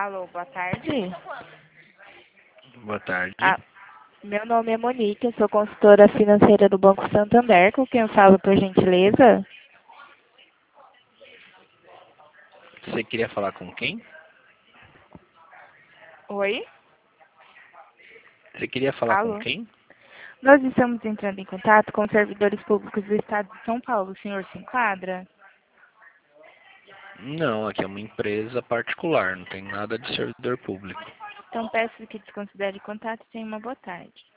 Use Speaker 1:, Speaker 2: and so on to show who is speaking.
Speaker 1: Alô, boa tarde.
Speaker 2: Boa tarde.
Speaker 1: Ah, meu nome é Monique, eu sou consultora financeira do Banco Santander, com quem eu falo, por gentileza?
Speaker 2: Você queria falar com quem?
Speaker 1: Oi?
Speaker 2: Você queria falar com
Speaker 1: Alô?
Speaker 2: quem?
Speaker 1: Nós estamos entrando em contato com os servidores públicos do Estado de São Paulo. O senhor se enquadra?
Speaker 2: Não, aqui é uma empresa particular, não tem nada de servidor público.
Speaker 1: Então peço que desconsidere o contato e tenha uma boa tarde.